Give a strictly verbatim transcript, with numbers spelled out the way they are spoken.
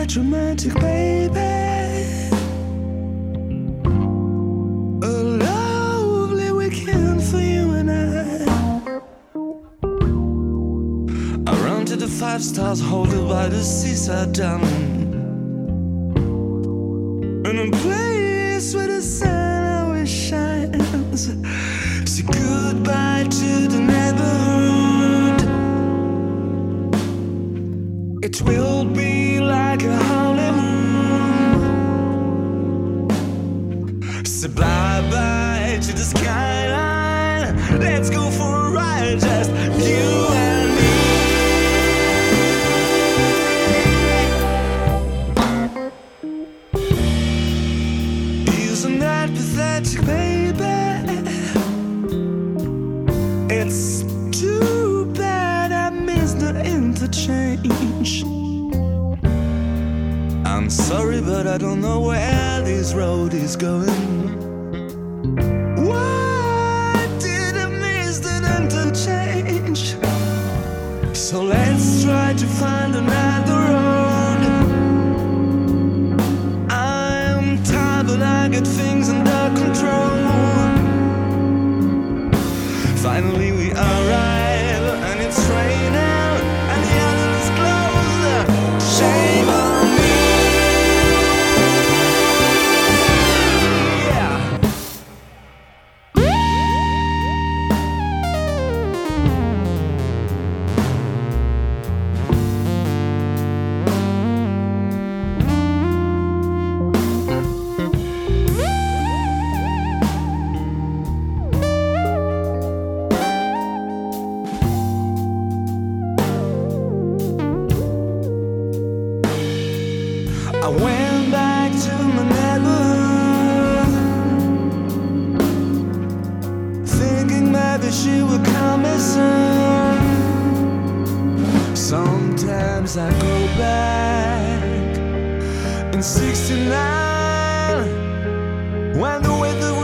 quite romantic, baby. A lovely weekend for you and I. I run to the five stars, hold it by the seaside, darling. In a place where the sun always shines. Say goodbye to the neighborhood. It will be like a honeymoon. Say bye-bye to the skyline. Let's go for a ride, just you and me. Isn't that pathetic, baby? It's too bad I missed the interchange. I'm sorry, but I don't know where this road is going. Why did I miss that interchange? So let's try to find another road. I'm tired, but I get things under control. Finally we arrive, and it's raining, and the island is closed. Shame on me. Yeah. I went back to my neighborhood, thinking maybe she would come as soon. Sometimes I go back in sixty-nine when the weather